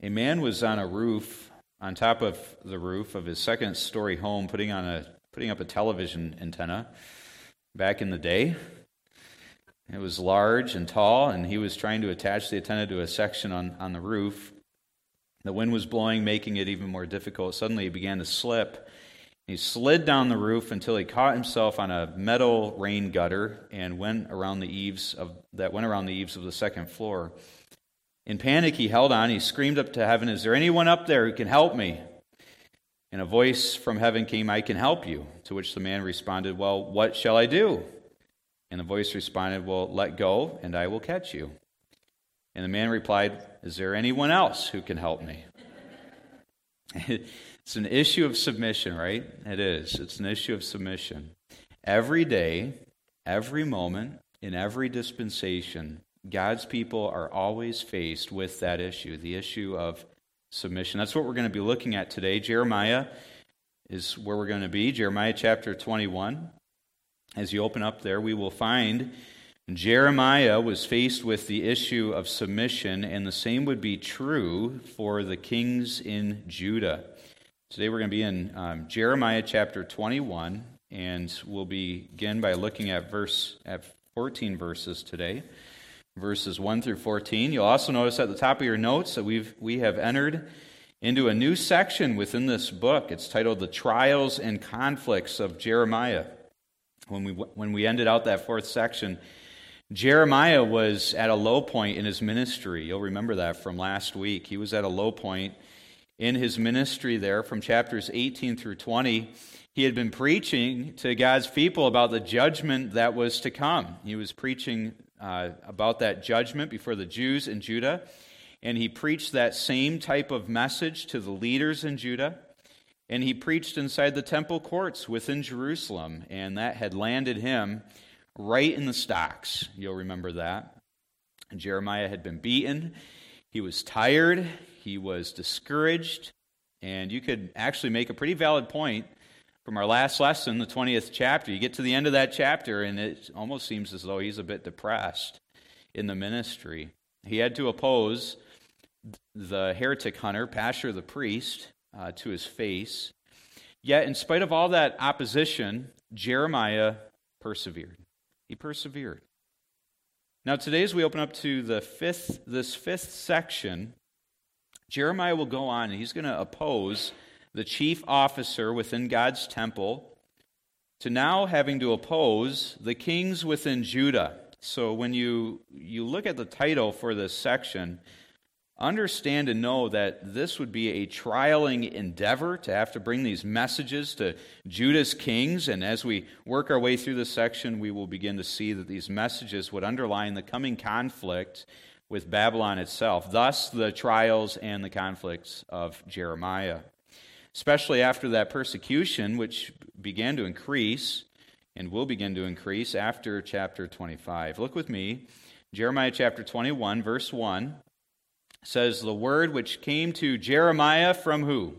A man was on a roof, on top of the roof of his second-story home, putting up a television antenna back in the day. It was large and tall, and he was trying to attach the antenna to a section on the roof. The wind was blowing, making it even more difficult. Suddenly, he began to slip. He slid down the roof until he caught himself on a metal rain gutter and went around the eaves of the second floor. In panic, he held on. He screamed up to heaven, "Is there anyone up there who can help me?" And a voice from heaven came, "I can help you." To which the man responded, "Well, what shall I do?" And the voice responded, "Well, let go, and I will catch you." And the man replied, "Is there anyone else who can help me?" It's an issue of submission, right? It is. It's an issue of submission. Every day, every moment, in every dispensation, God's people are always faced with that issue, the issue of submission. That's what we're going to be looking at today. Jeremiah is where we're going to be, Jeremiah chapter 21. As you open up there, we will find Jeremiah was faced with the issue of submission, and the same would be true for the kings in Judah. Today we're going to be in Jeremiah chapter 21, and we'll begin by looking at 14 verses today. Verses 1 through 14. You'll also notice at the top of your notes that we have entered into a new section within this book. It's titled The Trials and Conflicts of Jeremiah. When we ended out that fourth section, Jeremiah was at a low point in his ministry. You'll remember that from last week. He was at a low point in his ministry there from chapters 18 through 20. He had been preaching to God's people about the judgment that was to come. He was preaching about that judgment before the Jews in Judah, and he preached that same type of message to the leaders in Judah, and he preached inside the temple courts within Jerusalem, and that had landed him right in the stocks. You'll remember that. Jeremiah had been beaten, he was tired, he was discouraged, and you could actually make a pretty valid point from our last lesson, the 20th chapter. You get to the end of that chapter, and it almost seems as though he's a bit depressed in the ministry. He had to oppose the heretic hunter, Pashur the priest, to his face. Yet, in spite of all that opposition, Jeremiah persevered. He persevered. Now, today, as we open up to this fifth section, Jeremiah will go on, and he's going to oppose the chief officer within God's temple, to now having to oppose the kings within Judah. So when you look at the title for this section, understand and know that this would be a trialing endeavor to have to bring these messages to Judah's kings. And as we work our way through this section, we will begin to see that these messages would underline the coming conflict with Babylon itself. Thus, the trials and the conflicts of Jeremiah. Especially after that persecution, which began to increase and will begin to increase after chapter 25. Look with me. Jeremiah chapter 21, verse 1 says, "The word which came to Jeremiah from who?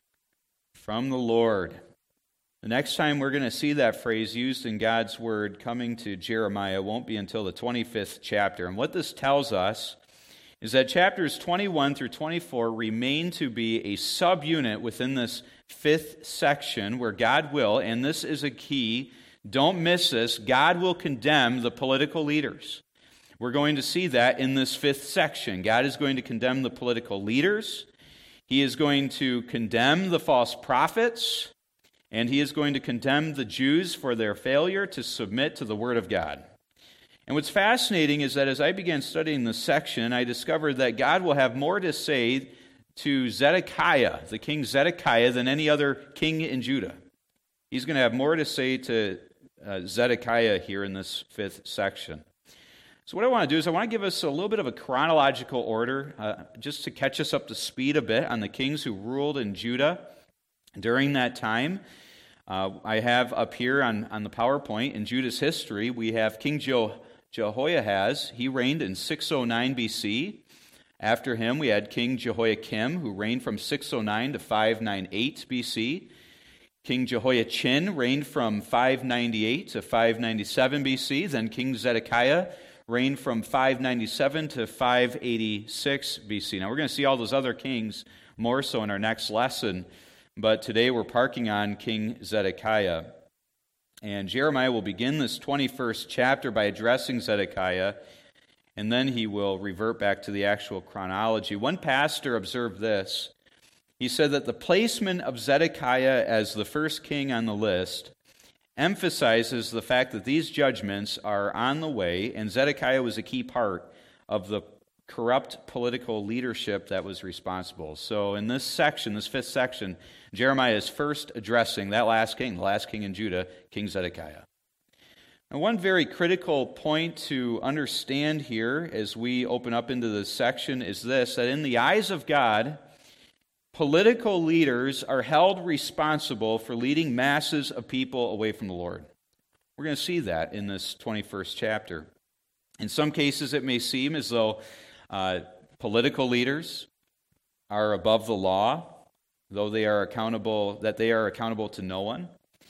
From the Lord." The next time we're going to see that phrase used in God's word coming to Jeremiah won't be until the 25th chapter. And what this tells us is that chapters 21 through 24 remain to be a subunit within this fifth section where God will, and this is a key, don't miss this, God will condemn the political leaders. We're going to see that in this fifth section. God is going to condemn the political leaders. He is going to condemn the false prophets, and he is going to condemn the Jews for their failure to submit to the Word of God. And what's fascinating is that as I began studying this section, I discovered that God will have more to say to Zedekiah, the king Zedekiah, than any other king in Judah. He's going to have more to say to Zedekiah here in this fifth section. So what I want to do is I want to give us a little bit of a chronological order, just to catch us up to speed a bit on the kings who ruled in Judah during that time. I have up here on the PowerPoint in Judah's history, we have King Jehoahaz. He reigned in 609 BC. After him, we had King Jehoiakim, who reigned from 609 to 598 BC. King Jehoiachin reigned from 598 to 597 BC. Then King Zedekiah reigned from 597 to 586 BC. Now, we're going to see all those other kings more so in our next lesson, but today we're parking on King Zedekiah. And Jeremiah will begin this 21st chapter by addressing Zedekiah, and then he will revert back to the actual chronology. One pastor observed this. He said that the placement of Zedekiah as the first king on the list emphasizes the fact that these judgments are on the way, and Zedekiah was a key part of the corrupt political leadership that was responsible. So in this section, this fifth section, Jeremiah is first addressing that last king, the last king in Judah, King Zedekiah. Now, one very critical point to understand here as we open up into this section is this, that in the eyes of God, political leaders are held responsible for leading masses of people away from the Lord. We're going to see that in this 21st chapter. In some cases, it may seem as though political leaders are above the law, though they are accountable to no one.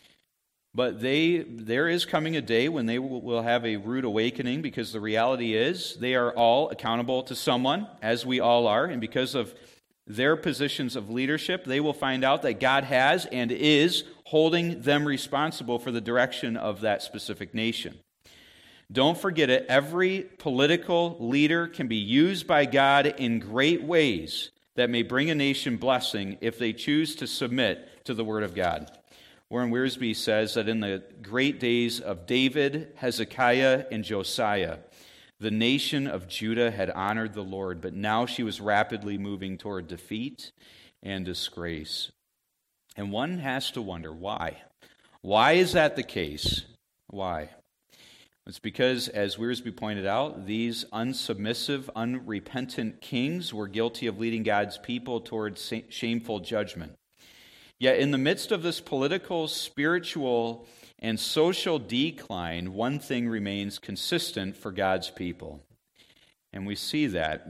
But there is coming a day when they will have a rude awakening, because the reality is they are all accountable to someone, as we all are, and because of their positions of leadership, they will find out that God has and is holding them responsible for the direction of that specific nation. Don't forget it, every political leader can be used by God in great ways that may bring a nation blessing if they choose to submit to the Word of God. Warren Wiersbe says that in the great days of David, Hezekiah, and Josiah, the nation of Judah had honored the Lord, but now she was rapidly moving toward defeat and disgrace. And one has to wonder, why? Why is that the case? Why? It's because, as Wiersbe pointed out, these unsubmissive, unrepentant kings were guilty of leading God's people toward shameful judgment. Yet in the midst of this political, spiritual, and social decline, one thing remains consistent for God's people. And we see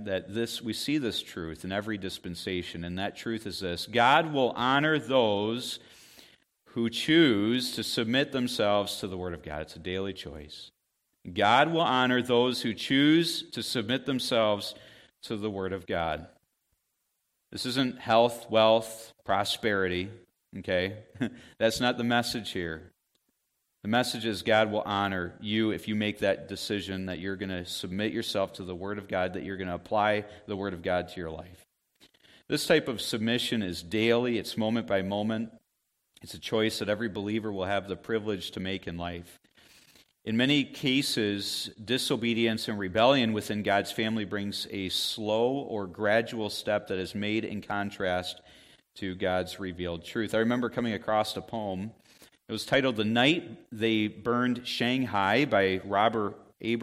we see this truth in every dispensation, and that truth is this: God will honor those who choose to submit themselves to the Word of God. It's a daily choice. God will honor those who choose to submit themselves to the Word of God. This isn't health, wealth, prosperity, okay? That's not the message here. The message is God will honor you if you make that decision that you're going to submit yourself to the Word of God, that you're going to apply the Word of God to your life. This type of submission is daily, it's moment by moment. It's a choice that every believer will have the privilege to make in life. In many cases, disobedience and rebellion within God's family brings a slow or gradual step that is made in contrast to God's revealed truth. I remember coming across a poem. It was titled "The Night They Burned Shanghai" by Robert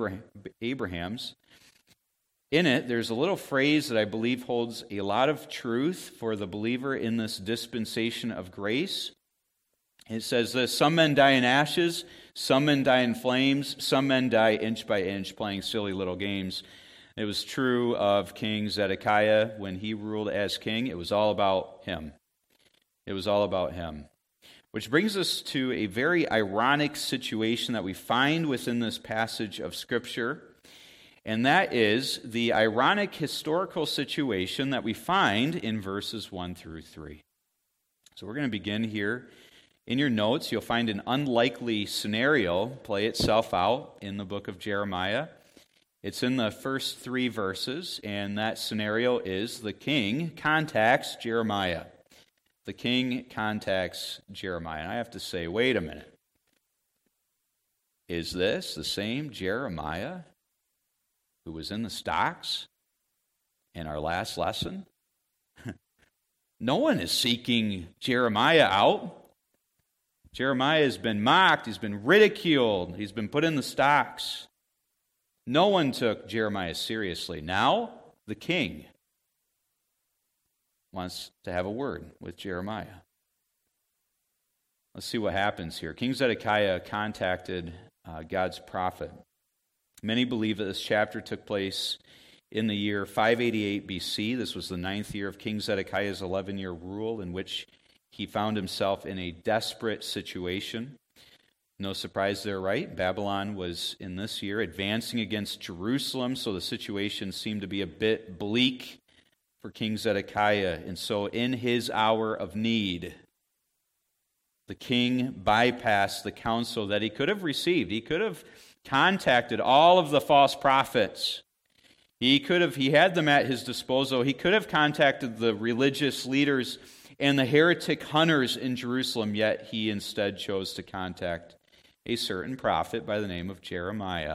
Abrahams. In it, there's a little phrase that I believe holds a lot of truth for the believer in this dispensation of grace. It says this: some men die in ashes, some men die in flames, some men die inch by inch playing silly little games. It was true of King Zedekiah when he ruled as king. It was all about him. It was all about him. Which brings us to a very ironic situation that we find within this passage of Scripture, and that is the ironic historical situation that we find in verses 1 through 3. So we're going to begin here. In your notes, you'll find an unlikely scenario play itself out in the book of Jeremiah. It's in the first 3 verses, and that scenario is the king contacts Jeremiah. The king contacts Jeremiah. And I have to say, wait a minute. Is this the same Jeremiah who was in the stocks in our last lesson? No one is seeking Jeremiah out. Jeremiah has been mocked, he's been ridiculed, he's been put in the stocks. No one took Jeremiah seriously. Now, the king wants to have a word with Jeremiah. Let's see what happens here. King Zedekiah contacted God's prophet. Many believe that this chapter took place in the year 588 BC. This was the 9th year of King Zedekiah's 11-year rule, in which he found himself in a desperate situation. No surprise there, right? Babylon was in this year advancing against Jerusalem, so the situation seemed to be a bit bleak for King Zedekiah. And so in his hour of need, the king bypassed the counsel that he could have received. He could have contacted all of the false prophets. He had them at his disposal. He could have contacted the religious leaders and the heretic hunters in Jerusalem, yet he instead chose to contact a certain prophet by the name of Jeremiah.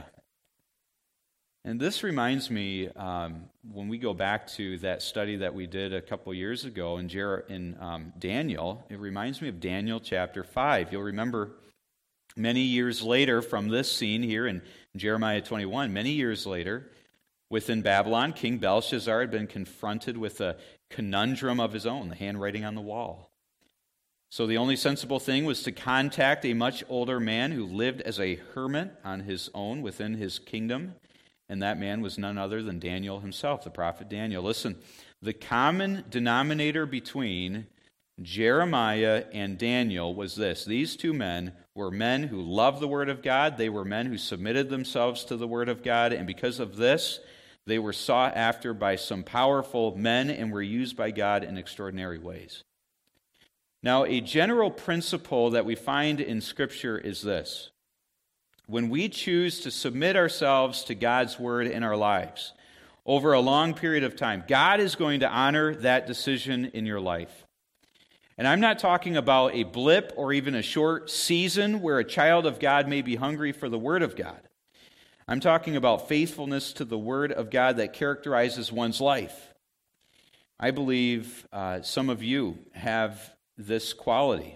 And this reminds me, when we go back to that study that we did a couple years ago in Daniel, it reminds me of Daniel chapter 5. You'll remember many years later from this scene here in Jeremiah 21, many years later, within Babylon, King Belshazzar had been confronted with a conundrum of his own, the handwriting on the wall. So the only sensible thing was to contact a much older man who lived as a hermit on his own within his kingdom, and that man was none other than Daniel himself, the prophet Daniel. Listen, the common denominator between Jeremiah and Daniel was this. These two men were men who loved the Word of God. They were men who submitted themselves to the Word of God, and because of this, they were sought after by some powerful men and were used by God in extraordinary ways. Now, a general principle that we find in Scripture is this. When we choose to submit ourselves to God's Word in our lives over a long period of time, God is going to honor that decision in your life. And I'm not talking about a blip or even a short season where a child of God may be hungry for the Word of God. I'm talking about faithfulness to the Word of God that characterizes one's life. I believe some of you have this quality.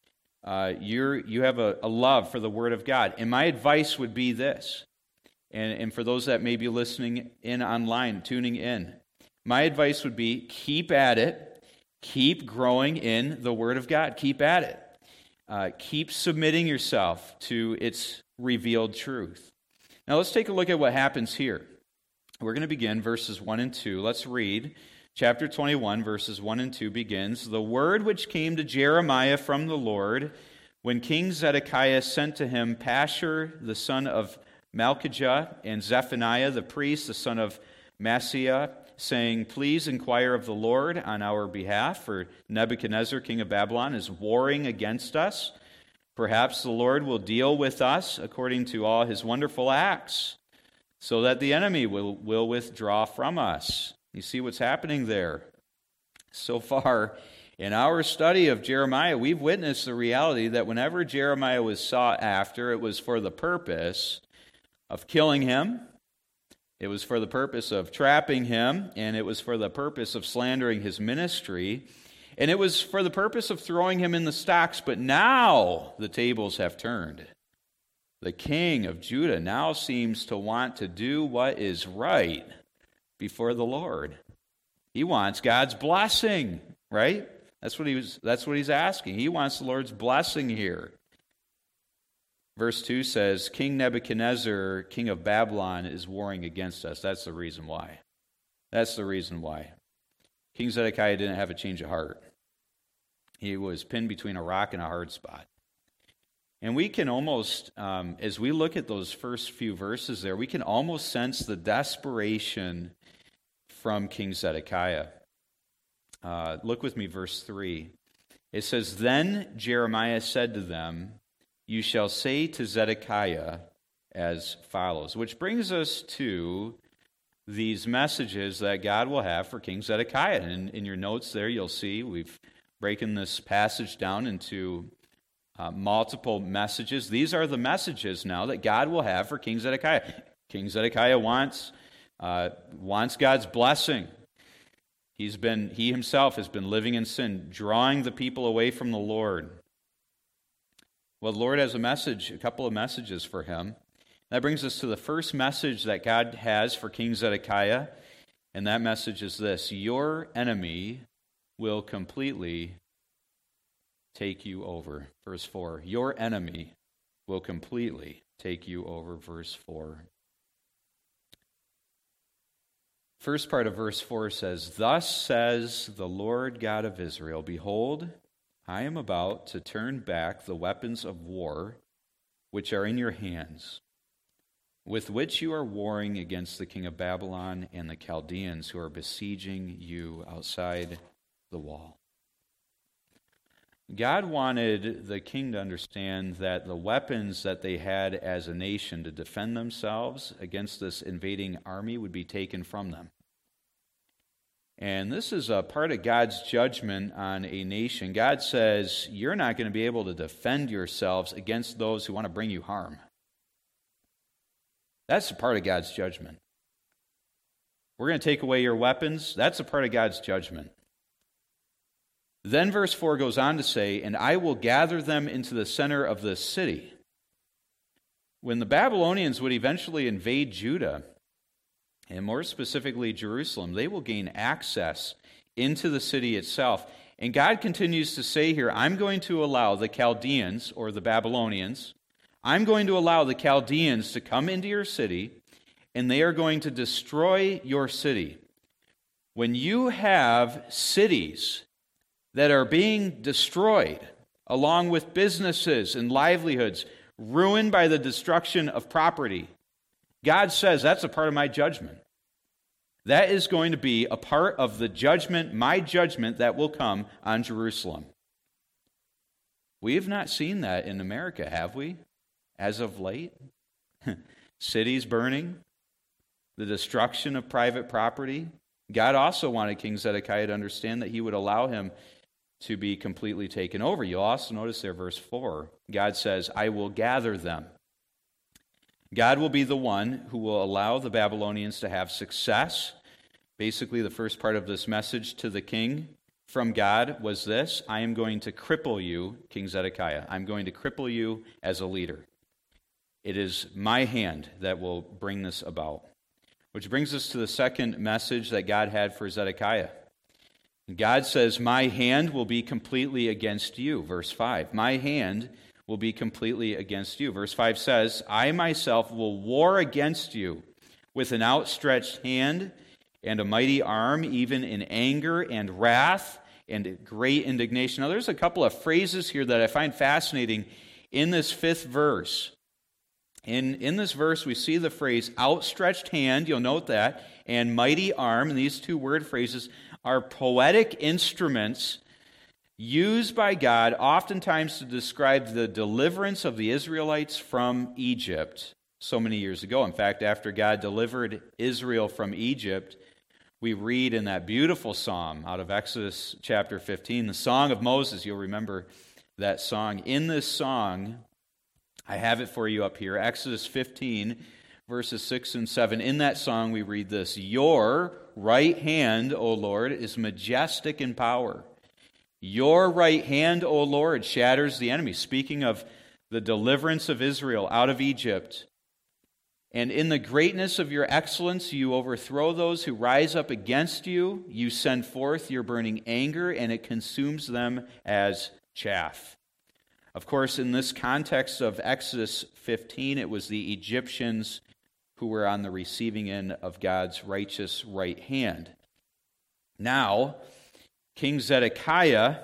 You have a love for the Word of God. And my advice would be this, and for those that may be listening in online, tuning in, my advice would be keep at it, keep growing in the Word of God, keep at it. Keep submitting yourself to its revealed truth. Now let's take a look at what happens here. We're going to begin verses 1 and 2. Let's read. Chapter 21, verses 1 and 2 begins, "The word which came to Jeremiah from the Lord, when King Zedekiah sent to him Pashur, the son of Malchijah, and Zephaniah, the priest, the son of Maaseiah, saying, Please inquire of the Lord on our behalf, for Nebuchadnezzar, king of Babylon, is warring against us. Perhaps the Lord will deal with us according to all his wonderful acts, so that the enemy will withdraw from us." You see what's happening there. So far, in our study of Jeremiah, we've witnessed the reality that whenever Jeremiah was sought after, it was for the purpose of killing him, it was for the purpose of trapping him, and it was for the purpose of slandering his ministry, and it was for the purpose of throwing him in the stocks. But now the tables have turned. The king of Judah now seems to want to do what is right before the Lord. He wants God's blessing, right? That's what he's asking. He wants the Lord's blessing here. Verse 2 says, King Nebuchadnezzar, king of Babylon, is warring against us. That's the reason why. That's the reason why. King Zedekiah didn't have a change of heart. He was pinned between a rock and a hard spot. And we can almost, as we look at those first few verses there, we can almost sense the desperation from King Zedekiah. Look with me, verse 3. It says, Then Jeremiah said to them, You shall say to Zedekiah as follows, which brings us to these messages that God will have for King Zedekiah. And in your notes there, you'll see we've broken this passage down into multiple messages. These are the messages now that God will have for King Zedekiah. King Zedekiah wants God's blessing. He himself has been living in sin, drawing the people away from the Lord. Well, the Lord has a couple of messages for him. That brings us to the first message that God has for King Zedekiah, and that message is this: Your enemy will completely take you over. Verse 4. Your enemy will completely take you over. Verse 4. First part of verse 4 says, Thus says the Lord God of Israel, Behold, I am about to turn back the weapons of war which are in your hands, with which you are warring against the king of Babylon and the Chaldeans who are besieging you outside the wall. God wanted the king to understand that the weapons that they had as a nation to defend themselves against this invading army would be taken from them. And this is a part of God's judgment on a nation. God says, you're not going to be able to defend yourselves against those who want to bring you harm. That's a part of God's judgment. We're going to take away your weapons. That's a part of God's judgment. Then verse 4 goes on to say, and I will gather them into the center of this city. When the Babylonians would eventually invade Judah, and more specifically Jerusalem, they will gain access into the city itself. And God continues to say here, I'm going to allow the Chaldeans, or the Babylonians, I'm going to allow the Chaldeans to come into your city, and they are going to destroy your city. When you have cities that are being destroyed, along with businesses and livelihoods, ruined by the destruction of property, God says that's a part of my judgment. That is going to be a part of the judgment, my judgment, that will come on Jerusalem. We have not seen that in America, have we? As of late? Cities burning, the destruction of private property. God also wanted King Zedekiah to understand that he would allow him to be completely taken over. You'll also notice there, verse 4, God says, I will gather them. God will be the one who will allow the Babylonians to have success. Basically, the first part of this message to the king from God was this: I am going to cripple you, King Zedekiah. I'm going to cripple you as a leader. It is my hand that will bring this about. Which brings us to the second message that God had for Zedekiah. God says, my hand will be completely against you. Verse 5, my hand will be completely against you. Verse 5 says, I myself will war against you with an outstretched hand and a mighty arm, even in anger and wrath and great indignation. Now, there's a couple of phrases here that I find fascinating in this fifth verse. In this verse, we see the phrase outstretched hand, you'll note that, and mighty arm, and these two word phrases are poetic instruments used by God oftentimes to describe the deliverance of the Israelites from Egypt so many years ago. In fact, after God delivered Israel from Egypt, we read in that beautiful psalm out of Exodus chapter 15, the Song of Moses. You'll remember that song. In this song, I have it for you up here, Exodus 15, verses 6 and 7. In that song, we read this: Your right hand, O Lord, is majestic in power. Your right hand, O Lord, shatters the enemy. Speaking of the deliverance of Israel out of Egypt. And in the greatness of your excellence, you overthrow those who rise up against you. You send forth your burning anger, and it consumes them as chaff. Of course, in this context of Exodus 15, it was the Egyptians who were on the receiving end of God's righteous right hand. Now, King Zedekiah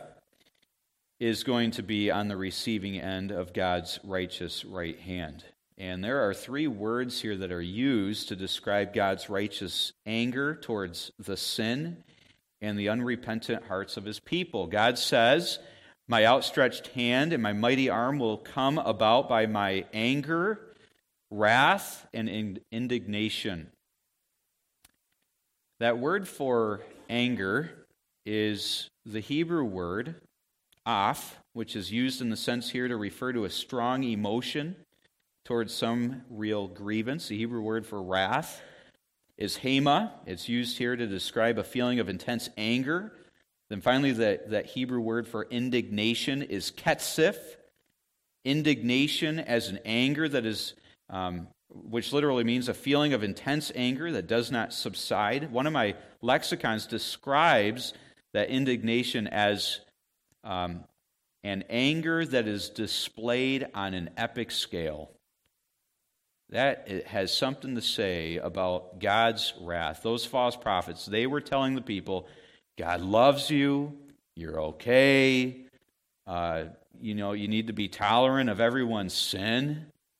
is going to be on the receiving end of God's righteous right hand. And there are three words here that are used to describe God's righteous anger towards the sin and the unrepentant hearts of his people. God says, my outstretched hand and my mighty arm will come about by my anger, wrath, and indignation. That word for anger is the Hebrew word af, which is used in the sense here to refer to a strong emotion towards some real grievance. The Hebrew word for wrath is hema. It's used here to describe a feeling of intense anger. Then finally, that Hebrew word for indignation is ketzif. Indignation as an anger that is, which literally means a feeling of intense anger that does not subside. One of my lexicons describes that indignation as an anger that is displayed on an epic scale. That it has something to say about God's wrath. Those false prophets, they were telling the people, God loves you, you're okay, you need to be tolerant of everyone's sin.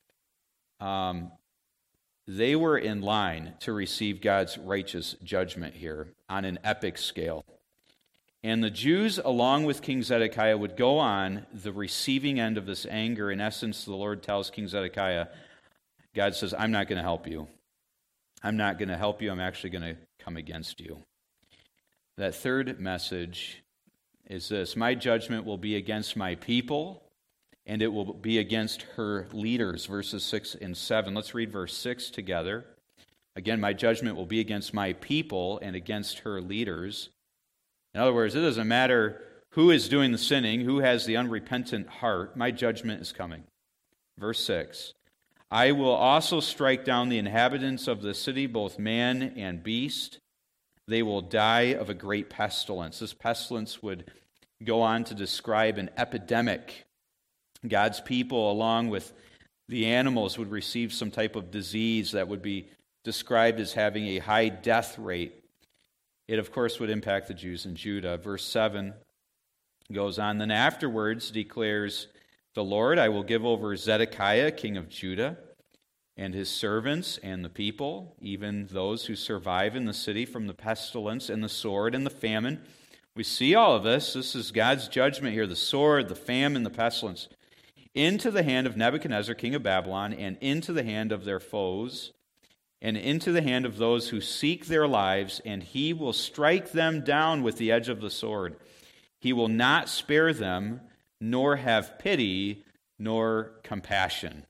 they were in line to receive God's righteous judgment here on an epic scale. And the Jews, along with King Zedekiah, would go on the receiving end of this anger. In essence, the Lord tells King Zedekiah, God says, I'm not going to help you. I'm not going to help you. I'm actually going to come against you. That third message is this: my judgment will be against my people, and it will be against her leaders, verses 6 and 7. Let's read verse 6 together. Again, my judgment will be against my people and against her leaders. In other words, it doesn't matter who is doing the sinning, who has the unrepentant heart, my judgment is coming. Verse 6, I will also strike down the inhabitants of the city, both man and beast. They will die of a great pestilence. This pestilence would go on to describe an epidemic. God's people, along with the animals, would receive some type of disease that would be described as having a high death rate. It, of course, would impact the Jews in Judah. Verse 7 goes on, then afterwards declares the Lord, I will give over Zedekiah, king of Judah, and his servants and the people, even those who survive in the city from the pestilence and the sword and the famine. We see all of this. This is God's judgment here, the sword, the famine, the pestilence, into the hand of Nebuchadnezzar, king of Babylon, and into the hand of their foes, and into the hand of those who seek their lives, and he will strike them down with the edge of the sword. He will not spare them, nor have pity, nor compassion.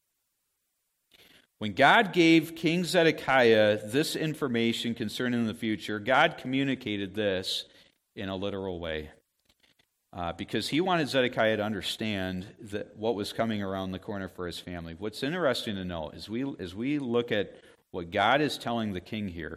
When God gave King Zedekiah this information concerning the future, God communicated this in a literal way. Because he wanted Zedekiah to understand that what was coming around the corner for his family. What's interesting to know is as we look at what God is telling the king here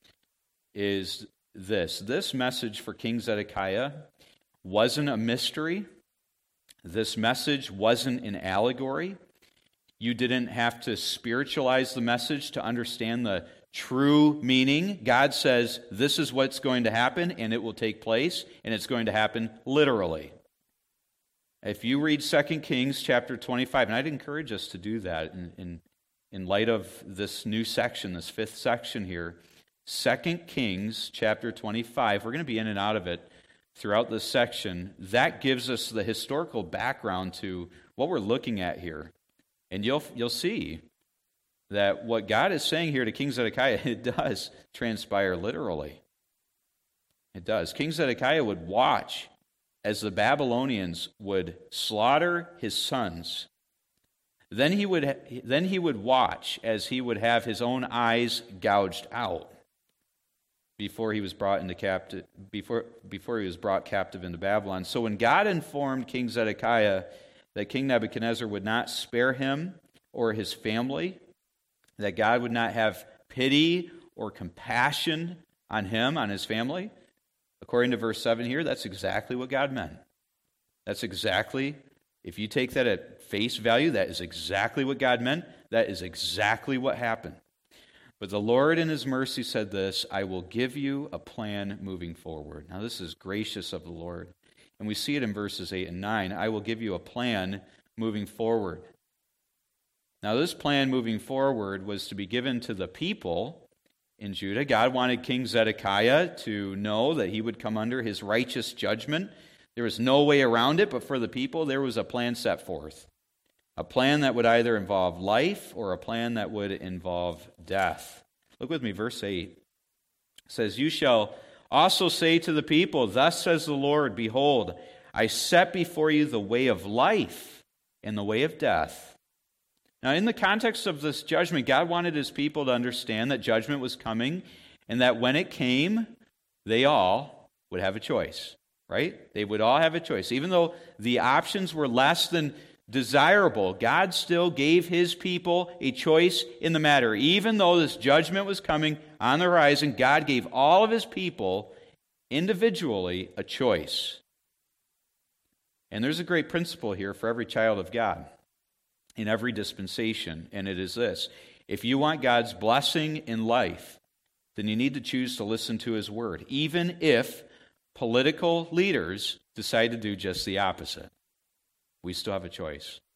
is this. This message for King Zedekiah wasn't a mystery. This message wasn't an allegory. You didn't have to spiritualize the message to understand the true meaning. God says this is what's going to happen, and it will take place, and it's going to happen literally. If you read 2 Kings chapter 25, and I'd encourage us to do that in light of this new section, this fifth section here, 2 Kings chapter 25, we're going to be in and out of it throughout this section. That gives us the historical background to what we're looking at here. And you'll see that what God is saying here to King Zedekiah, it does transpire literally. It does. King Zedekiah would watch as the Babylonians would slaughter his sons. Then he would watch as he would have his own eyes gouged out before he was brought into captive before he was brought captive into Babylon. So when God informed King Zedekiah that King Nebuchadnezzar would not spare him or his family, that God would not have pity or compassion on him, on his family, according to verse 7 here, that's exactly what God meant. That's exactly, if you take that at face value, that is exactly what God meant. That is exactly what happened. But the Lord in his mercy said this, I will give you a plan moving forward. Now this is gracious of the Lord. And we see it in verses 8 and 9. I will give you a plan moving forward. Now this plan moving forward was to be given to the people in Judah. God wanted King Zedekiah to know that he would come under his righteous judgment. There was no way around it, but for the people there was a plan set forth. A plan that would either involve life or a plan that would involve death. Look with me, verse 8. It says, you shall also say to the people, thus says the Lord, behold, I set before you the way of life and the way of death. Now, in the context of this judgment, God wanted his people to understand that judgment was coming and that when it came, they all would have a choice, right? They would all have a choice. Even though the options were less than desirable, God still gave his people a choice in the matter. Even though this judgment was coming on the horizon, God gave all of his people individually a choice. And there's a great principle here for every child of God in every dispensation, and it is this. If you want God's blessing in life, then you need to choose to listen to his word, even if political leaders decide to do just the opposite. We still have a choice.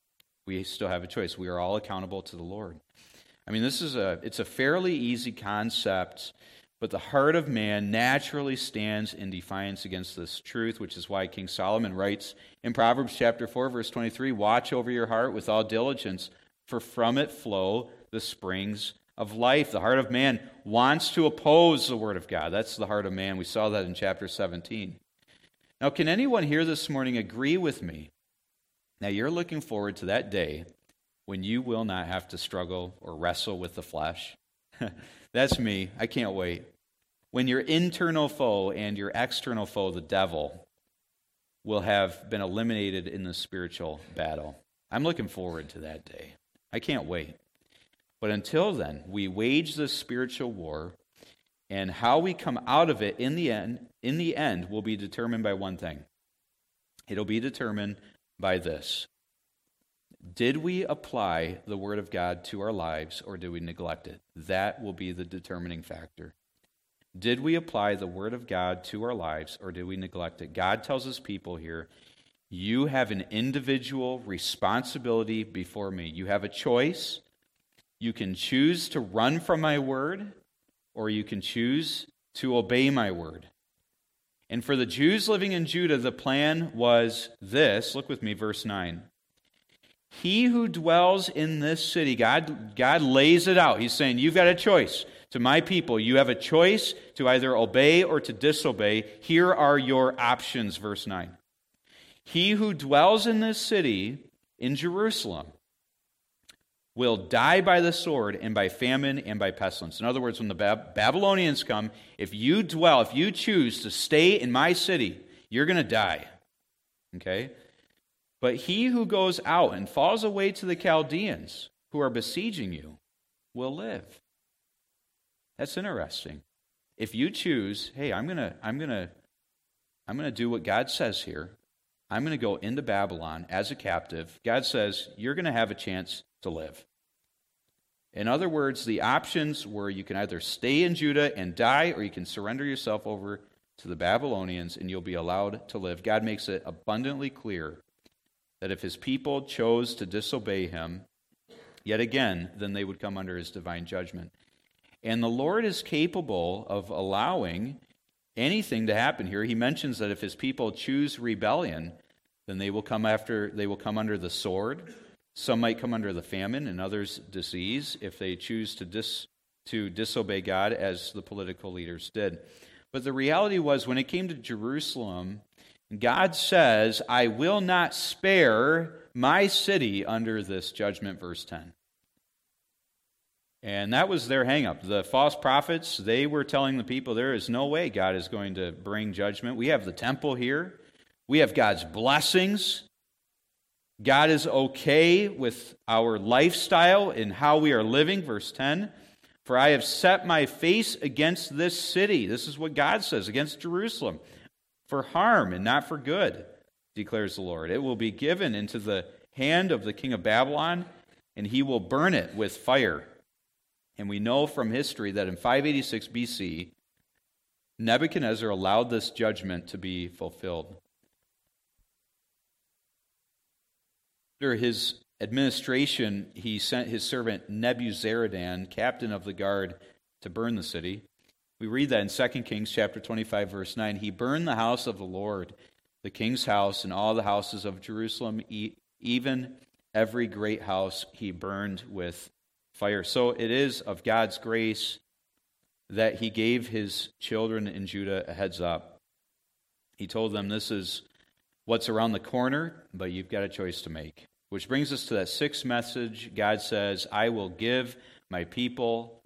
We still have a choice. We are all accountable to the Lord. I mean, it's a fairly easy concept, but the heart of man naturally stands in defiance against this truth, which is why King Solomon writes in Proverbs chapter 4, verse 23, "Watch over your heart with all diligence, for from it flow the springs of life." The heart of man wants to oppose the Word of God. That's the heart of man. We saw that in chapter 17. Now, can anyone here this morning agree with me? Now, you're looking forward to that day when you will not have to struggle or wrestle with the flesh. That's me. I can't wait. When your internal foe and your external foe, the devil, will have been eliminated in the spiritual battle. I'm looking forward to that day. I can't wait. But until then, we wage this spiritual war, and how we come out of it in the end will be determined by one thing. It'll be determined by this: did we apply the Word of God to our lives, or did we neglect it? That will be the determining factor. Did we apply the Word of God to our lives, or did we neglect it? God tells His people here, you have an individual responsibility before me. You have a choice. You can choose to run from my Word, or you can choose to obey my Word. And for the Jews living in Judah, the plan was this. Look with me, verse 9. He who dwells in this city, God lays it out. He's saying, you've got a choice. To my people, you have a choice to either obey or to disobey. Here are your options, verse 9. He who dwells in this city, in Jerusalem, will die by the sword and by famine and by pestilence. In other words, when the Babylonians come, if you choose to stay in my city, you're going to die. Okay? But he who goes out and falls away to the Chaldeans who are besieging you will live. That's interesting. If you choose, hey, I'm gonna do what God says here. I'm going to go into Babylon as a captive. God says, you're going to have a chance to live. In other words, the options were you can either stay in Judah and die, or you can surrender yourself over to the Babylonians and you'll be allowed to live. God makes it abundantly clear that if His people chose to disobey Him, yet again, then they would come under His divine judgment. And the Lord is capable of allowing anything to happen here. He mentions that if His people choose rebellion, then they will come under the sword. Some might come under the famine, and others disease, if they choose to disobey God, as the political leaders did. But the reality was, when it came to Jerusalem, God says, I will not spare my city under this judgment, verse 10. And that was their hang-up. The false prophets, they were telling the people, there is no way God is going to bring judgment. We have the temple here. We have God's blessings. God is okay with our lifestyle and how we are living, verse 10. For I have set my face against this city. This is what God says, against Jerusalem, for harm and not for good, declares the Lord. It will be given into the hand of the king of Babylon, and he will burn it with fire. And we know from history that in 586 BC, Nebuchadnezzar allowed this judgment to be fulfilled. Under his administration, he sent his servant Nebuzaradan, captain of the guard, to burn the city. We read that in 2 Kings chapter 25, verse 9. He burned the house of the Lord, the king's house, and all the houses of Jerusalem, even every great house he burned with fire. So it is of God's grace that He gave His children in Judah a heads up. He told them, this is what's around the corner, but you've got a choice to make. Which brings us to that sixth message. God says, I will give my people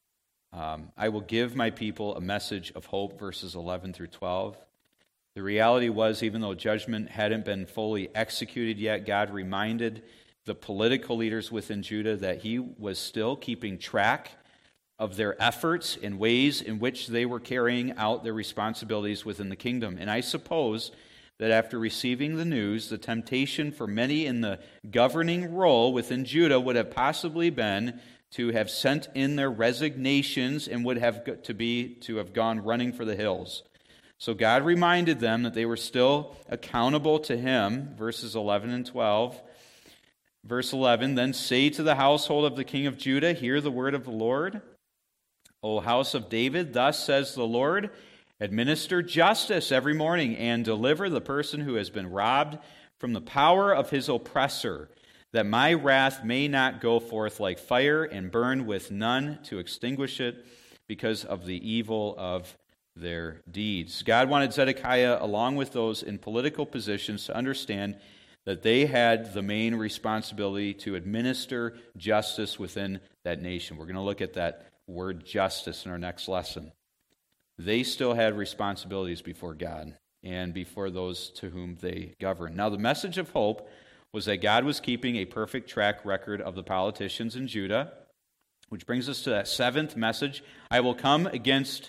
a message of hope, verses 11 through 12. The reality was, even though judgment hadn't been fully executed yet, God reminded the political leaders within Judah that He was still keeping track of their efforts and ways in which they were carrying out their responsibilities within the kingdom. And I suppose that after receiving the news, the temptation for many in the governing role within Judah would have possibly been to have sent in their resignations and would have to have gone running for the hills. So God reminded them that they were still accountable to Him, verses 11 and 12. Verse 11, then say to the household of the king of Judah, hear the word of the Lord. O house of David, thus says the Lord, administer justice every morning and deliver the person who has been robbed from the power of his oppressor, that my wrath may not go forth like fire and burn with none to extinguish it because of the evil of their deeds. God wanted Zedekiah, along with those in political positions, to understand that they had the main responsibility to administer justice within that nation. We're going to look at that word justice in our next lesson. They still had responsibilities before God and before those to whom they govern. Now, the message of hope was that God was keeping a perfect track record of the politicians in Judah, which brings us to that seventh message. I will come against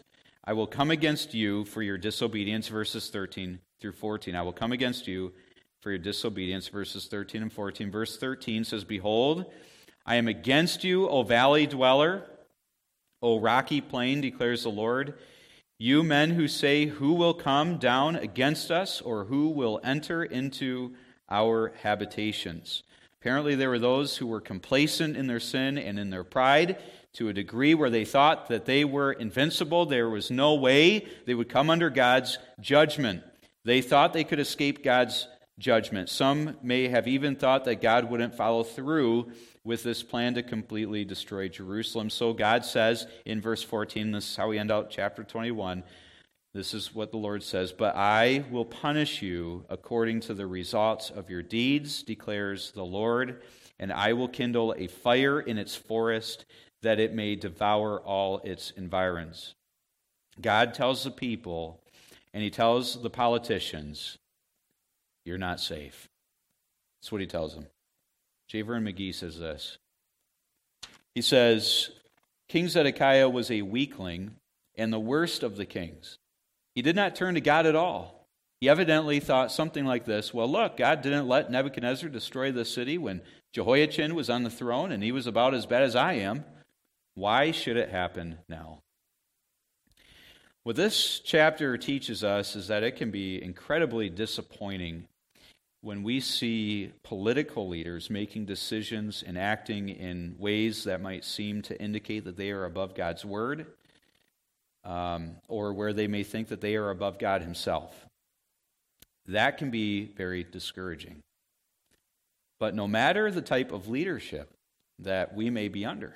you for your disobedience, verses 13 through 14. I will come against you for your disobedience, verses 13 and 14. Verse 13 says, behold, I am against you, O valley dweller, O rocky plain, declares the Lord. You men who say, who will come down against us, or who will enter into our habitations? Apparently there were those who were complacent in their sin and in their pride to a degree where they thought that they were invincible. There was no way they would come under God's judgment. They thought they could escape God's judgment. Some may have even thought that God wouldn't follow through with this plan to completely destroy Jerusalem. So God says in verse 14, this is how we end out chapter 21, this is what the Lord says, but I will punish you according to the results of your deeds, declares the Lord, and I will kindle a fire in its forest that it may devour all its environs. God tells the people, and he tells the politicians, you're not safe. That's what he tells them. J. Vernon McGee says this. He says, King Zedekiah was a weakling and the worst of the kings. He did not turn to God at all. He evidently thought something like this, well, look, God didn't let Nebuchadnezzar destroy the city when Jehoiachin was on the throne and he was about as bad as I am. Why should it happen now? What this chapter teaches us is that it can be incredibly disappointing when we see political leaders making decisions and acting in ways that might seem to indicate that they are above God's word, or where they may think that they are above God himself. That can be very discouraging. But no matter the type of leadership that we may be under,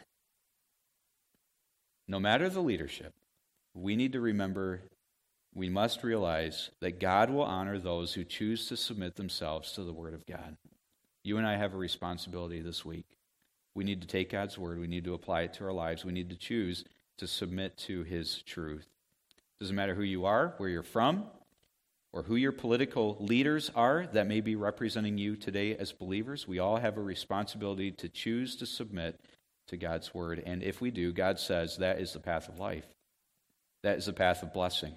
no matter the leadership, we need to remember, we must realize that God will honor those who choose to submit themselves to the Word of God. You and I have a responsibility this week. We need to take God's Word. We need to apply it to our lives. We need to choose to submit to His truth. It doesn't matter who you are, where you're from, or who your political leaders are that may be representing you today as believers. We all have a responsibility to choose to submit to God's Word. And if we do, God says that is the path of life. That is the path of blessing.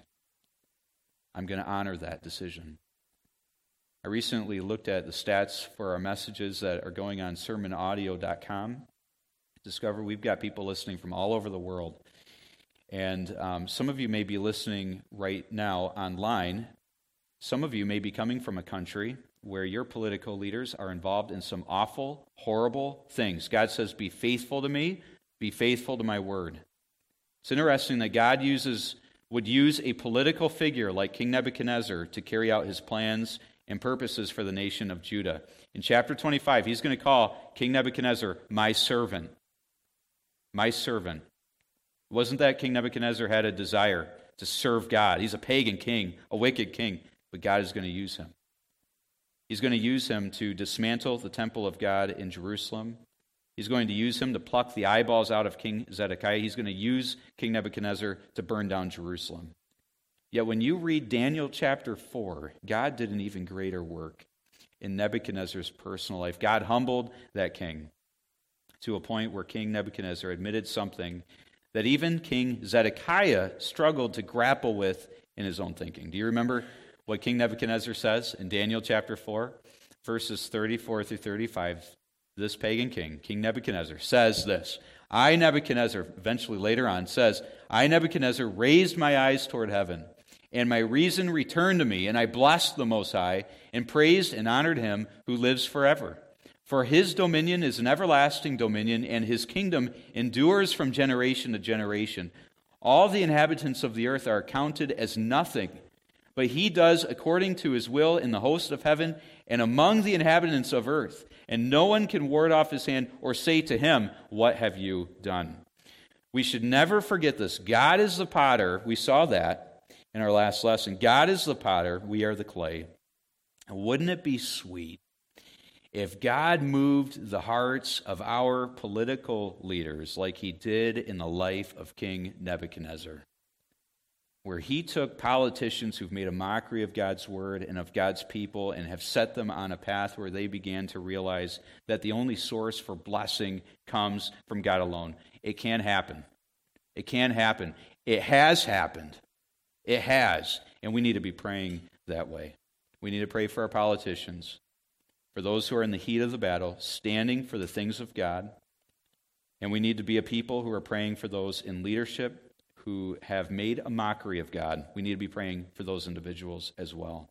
I'm going to honor that decision. I recently looked at the stats for our messages that are going on sermonaudio.com. Discover we've got people listening from all over the world. And some of you may be listening right now online. Some of you may be coming from a country where your political leaders are involved in some awful, horrible things. God says, be faithful to me, be faithful to my word. It's interesting that God would use a political figure like King Nebuchadnezzar to carry out his plans and purposes for the nation of Judah. In chapter 25, he's going to call King Nebuchadnezzar my servant. My servant. It wasn't that King Nebuchadnezzar had a desire to serve God. He's a pagan king, a wicked king, but God is going to use him. He's going to use him to dismantle the temple of God in Jerusalem. He's going to use him to pluck the eyeballs out of King Zedekiah. He's going to use King Nebuchadnezzar to burn down Jerusalem. Yet when you read Daniel chapter 4, God did an even greater work in Nebuchadnezzar's personal life. God humbled that king to a point where King Nebuchadnezzar admitted something that even King Zedekiah struggled to grapple with in his own thinking. Do you remember what King Nebuchadnezzar says in Daniel chapter 4, verses 34 through 35? This pagan king, King Nebuchadnezzar, says this. I, Nebuchadnezzar, eventually later on, says, I, Nebuchadnezzar, raised my eyes toward heaven, and my reason returned to me, and I blessed the Most High, and praised and honored him who lives forever. For his dominion is an everlasting dominion, and his kingdom endures from generation to generation. All the inhabitants of the earth are counted as nothing, but he does according to his will in the host of heaven and among the inhabitants of earth. And no one can ward off his hand or say to him, "What have you done?" We should never forget this. God is the potter. We saw that in our last lesson. God is the potter. We are the clay. And wouldn't it be sweet if God moved the hearts of our political leaders like he did in the life of King Nebuchadnezzar, where he took politicians who've made a mockery of God's word and of God's people and have set them on a path where they began to realize that the only source for blessing comes from God alone. It can happen. It can happen. It has happened. It has. And we need to be praying that way. We need to pray for our politicians, for those who are in the heat of the battle, standing for the things of God. And we need to be a people who are praying for those in leadership who have made a mockery of God. We need to be praying for those individuals as well.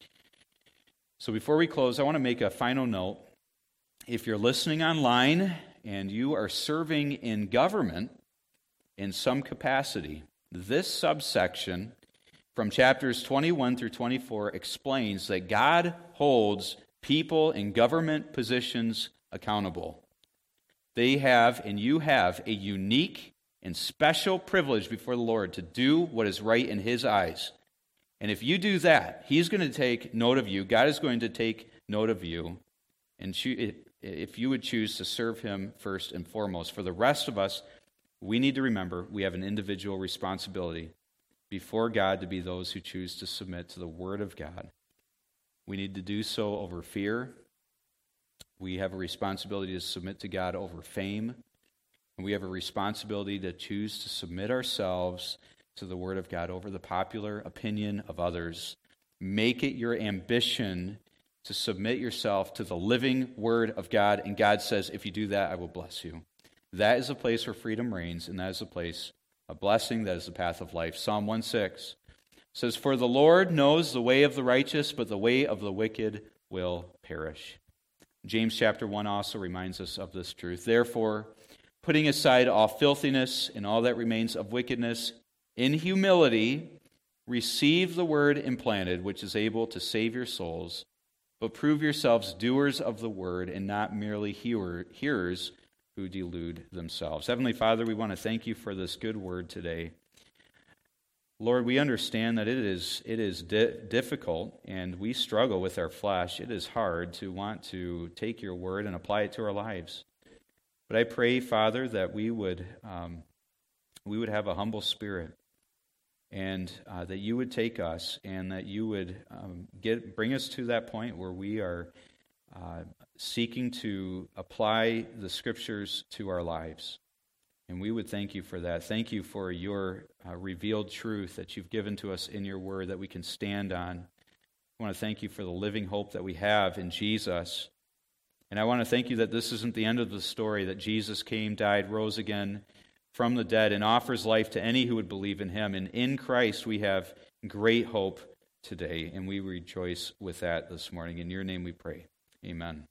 So before we close, I want to make a final note. If you're listening online and you are serving in government in some capacity, this subsection from chapters 21 through 24 explains that God holds people in government positions accountable. They have, and you have, a unique and special privilege before the Lord to do what is right in his eyes. And if you do that, he's going to take note of you. God is going to take note of you. And if you would choose to serve him first and foremost. For the rest of us, we need to remember we have an individual responsibility before God to be those who choose to submit to the word of God. We need to do so over fear. We have a responsibility to submit to God over fame. And we have a responsibility to choose to submit ourselves to the Word of God over the popular opinion of others. Make it your ambition to submit yourself to the living Word of God. And God says, if you do that, I will bless you. That is a place where freedom reigns, and that is a place, a blessing, that is the path of life. Psalm 1:6 says, "For the Lord knows the way of the righteous, but the way of the wicked will perish." James chapter 1 also reminds us of this truth. "Therefore, putting aside all filthiness and all that remains of wickedness, in humility receive the word implanted, which is able to save your souls, but prove yourselves doers of the word and not merely hearers who delude themselves." Heavenly Father, we want to thank you for this good word today. Lord, we understand that it is difficult, and we struggle with our flesh. It is hard to want to take your word and apply it to our lives. But I pray, Father, that we would have a humble spirit, and that you would take us, and that you would bring us to that point where we are seeking to apply the Scriptures to our lives. And we would thank you for that. Thank you for your revealed truth that you've given to us in your word that we can stand on. I want to thank you for the living hope that we have in Jesus. And I want to thank you that this isn't the end of the story, that Jesus came, died, rose again from the dead, and offers life to any who would believe in him. And in Christ we have great hope today, and we rejoice with that this morning. In your name we pray. Amen.